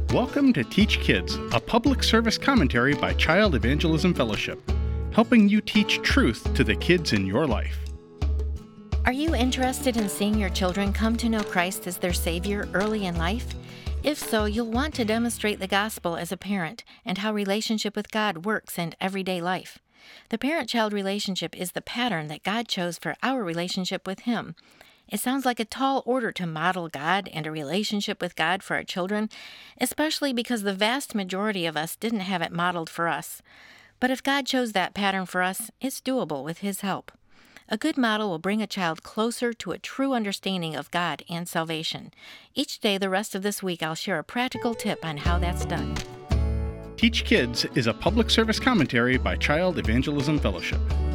Welcome to Teach Kids, a public service commentary by Child Evangelism Fellowship, helping you teach truth to the kids in your life. Are you interested in seeing your children come to know Christ as their Savior early in life? If so, you'll want to demonstrate the gospel as a parent and how relationship with God works in everyday life. The parent-child relationship is the pattern that God chose for our relationship with Him. It sounds like a tall order to model God and a relationship with God for our children, especially because the vast majority of us didn't have it modeled for us. But if God chose that pattern for us, it's doable with His help. A good model will bring a child closer to a true understanding of God and salvation. Each day the rest of this week, I'll share a practical tip on how that's done. Teach Kids is a public service commentary by Child Evangelism Fellowship.